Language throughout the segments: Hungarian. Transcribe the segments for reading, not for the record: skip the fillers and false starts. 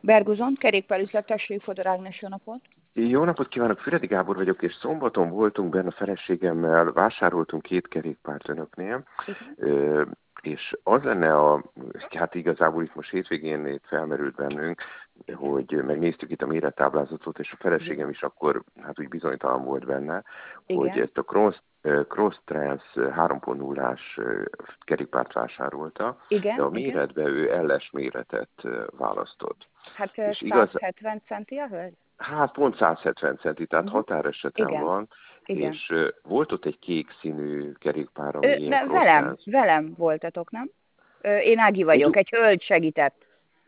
Berguzon, kerékpárüzletes Révfodor Ágnes, jó napot! Jó napot kívánok, Füredi Gábor vagyok, és szombaton voltunk benne a feleségemmel, vásároltunk 2 kerékpárt önöknél, és az lenne hát igazából itt most hétvégén itt felmerült bennünk, hogy megnéztük itt a mérettáblázatot, és a feleségem is akkor hát úgy bizonytalan volt benne, hogy ezt a Cross Trans 3.0-ás kerékpárt vásárolta, de a méretbe ő LS méretet választott. Hát és 170 centi a hölgy? Hát pont 170 centi, tehát határesetem van, és volt ott egy kék színű kerékpár, ami ilyen velem voltatok, nem? Én Ági vagyok, egy hölgy segített.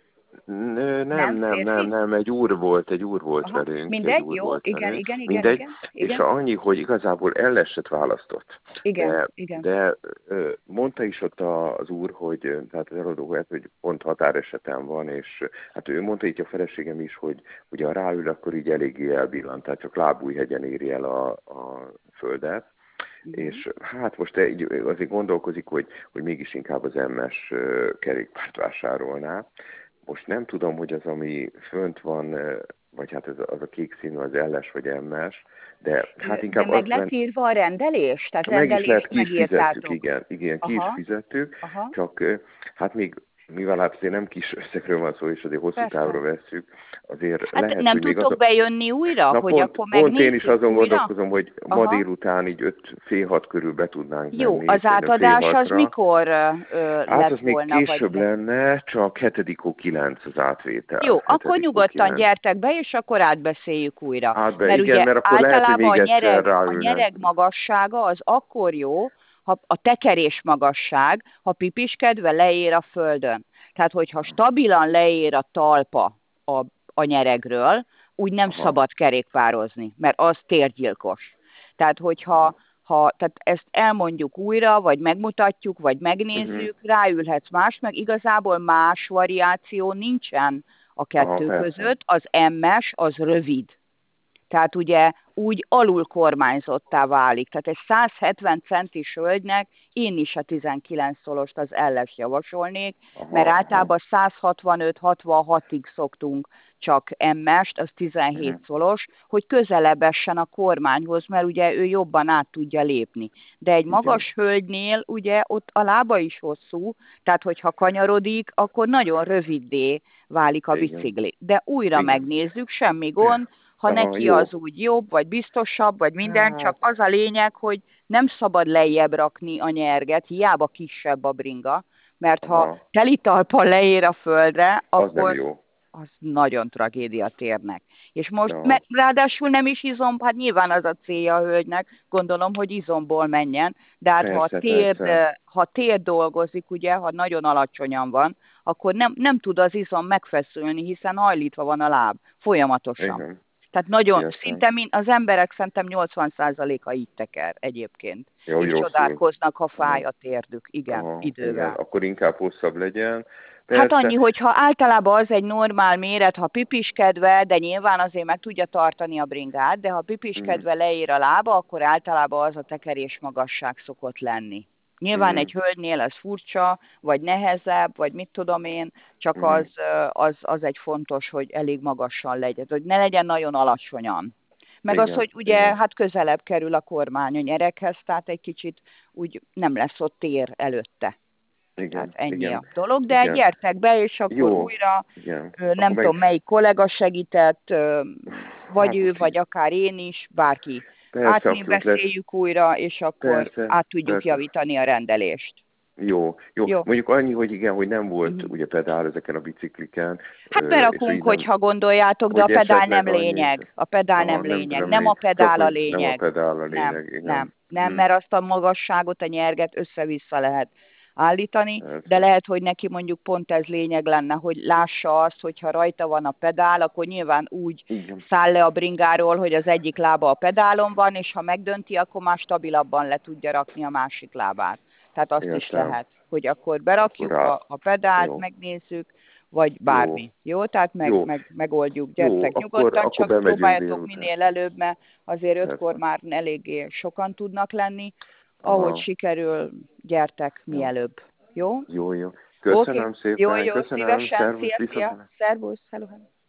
Nem, egy úr volt velünk. Mindegy, jó, igen. És annyi, hogy igazából LS-et választott. Igen. De mondta is ott az úr, hogy tehát az eladó, hogy pont határesetem van, és hát ő mondta így a feleségem is, hogy ugye ha ráül, akkor így eléggé elbillant, tehát csak Lábújhegyen éri el a földet. És hát most azért gondolkozik, hogy mégis inkább az MS kerékpárt vásárolná. Most nem tudom, hogy az, ami fönt van, vagy hát az a kék színű, az LS vagy MS, de hát inkább de meg lett írva a rendelés? Tehát meg is lehet, ki is fizettük, igen, ki is fizettük, csak hát még mivel hát azért nem kis összegről van szó, és azért hosszú távra vesszük, azért hát lehet, nem hogy még tudtok bejönni újra, hogy akkor megnézzük pont én is azon újra? gondolkozom, hogy ma délután így 5-6 körül be tudnánk menni. Jó, az átadás az mikor lett az még volna? később lenne, csak 7-9 az átvétel. Jó, akkor nyugodtan gyertek be, és akkor átbeszéljük újra. Mert akkor lehet, hogy még egyszer ráülnek. A nyereg magassága az akkor jó, ha a tekerés magasság, ha pipiskedve leér a földön. Tehát, hogyha stabilan leér a talpa a nyeregről, úgy nem szabad kerékpározni, mert az térgyilkos. Tehát, tehát ezt elmondjuk újra, vagy megmutatjuk, vagy megnézzük, ráülhetsz más, meg igazából más variáció nincsen a kettő között. Az MS az rövid. Tehát ugye úgy alul kormányzottá válik. Tehát egy 170 centis hölgynek én is a 19 szolost az LS javasolnék, mert általában 165-66-ig szoktunk csak MS-t, az 17 szolos, hogy közelebb essen a kormányhoz, mert ugye ő jobban át tudja lépni. De egy magas hölgynél ugye ott a lába is hosszú, tehát hogyha kanyarodik, akkor nagyon röviddé válik a bicikli. De újra megnézzük, semmi gond, ha neki az úgy jobb, vagy biztosabb, vagy minden, csak az a lényeg, hogy nem szabad lejjebb rakni a nyerget, hiába kisebb a bringa, mert ha teli talpal leér a földre, akkor az nagyon tragédia térnek. És most ráadásul nem is izom, hát nyilván az a célja a hölgynek, gondolom, hogy izomból menjen, de hát ha térd dolgozik, ugye, ha nagyon alacsonyan van, akkor nem tud az izom megfeszülni, hiszen hajlítva van a láb folyamatosan. Tehát nagyon, szinte az emberek szerintem 80%-a így teker egyébként. És csodálkoznak, ha fáj a térdük. Igen, idővel. Igen, akkor inkább hosszabb legyen. Persze. Hát annyi, hogyha általában az egy normál méret, ha pipiskedve, de nyilván azért meg tudja tartani a bringát, de ha pipiskedve leér a lába, akkor általában az a tekerés magasság szokott lenni. Nyilván egy hölgynél ez furcsa, vagy nehezebb, vagy mit tudom én, csak az egy fontos, hogy elég magasan legyen, hogy ne legyen nagyon alacsonyan. Meg az, hogy ugye hát közelebb kerül a kormány a nyereghez, tehát egy kicsit úgy nem lesz ott tér előtte. Tehát ennyi a dolog, de gyertek be, és akkor újra, nem tudom melyik kollega segített, vagy ő, vagy akár én is, bárki. Beszéljük újra, és akkor át tudjuk javítani a rendelést. Jó. Mondjuk annyi, hogy igen, hogy nem volt ugye pedál ezeken a bicikliken. Hát berakunk, hogyha gondoljátok, de a pedál nem lényeg. A pedál nem lényeg. Nem a pedál a lényeg. Nem, mert azt a magasságot, a nyerget össze-vissza lehet állítani, de lehet, hogy neki mondjuk pont ez lényeg lenne, hogy lássa azt, hogyha rajta van a pedál, akkor nyilván úgy száll le a bringáról, hogy az egyik lába a pedálon van, és ha megdönti, akkor már stabilabban le tudja rakni a másik lábát. Tehát azt is lehet, hogy akkor berakjuk a pedált, megnézzük, vagy bármi. Jó? Tehát megoldjuk. Gyertek nyugodtan, csak próbáljatok minél előbb, mert azért 5-kor már eléggé sokan tudnak lenni. Ahogy sikerül, gyertek mielőbb. Jó? Jó. Oké, Köszönöm jó, szépen, jó, köszönöm, szívesen, szervusz, szia, szia, viszontlátásra. szervusz, hello, hello.